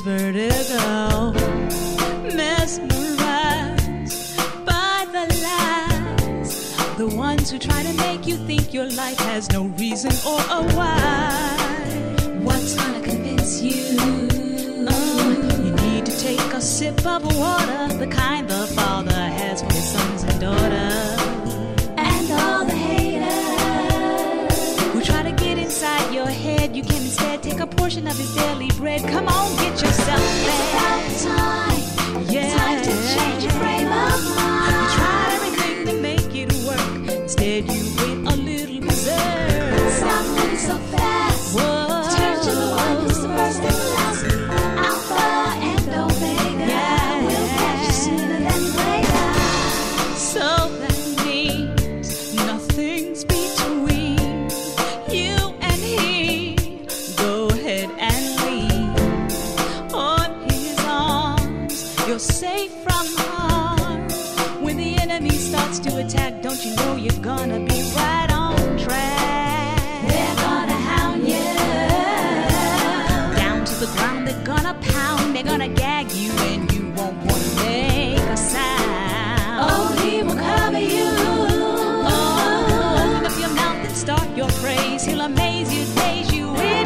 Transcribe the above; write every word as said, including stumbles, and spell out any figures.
vertigo, mesmerized by the lies, the ones who try to make you think your life has no reason or a why. What's gonna convince you? Oh, you need to take a sip of water, the kind the Father has for his sons and daughters. And all the haters who try to get inside your head, you can instead take a portion of his daily bread. Come on, get yourself fed. It's about time. Yeah. Time to change your frame of mind. You tried everything to make it work. Instead, you went a little berserk. Stop moving so fast. Whoa. Turn to the one who's the first and the last. Alpha and Omega. Yeah. We'll catch you sooner than later. So that means nothing's between you and he. Go ahead and leave on his arms. You're safe from harm. When the enemy starts to attack, don't you know you're gonna be right on track? They're gonna hound you down to the ground. They're gonna pound. They're gonna gag you, and you won't want to make a sound. Oh, he will cover you. Oh, open up your mouth and start your praise. He'll amaze you, daze you in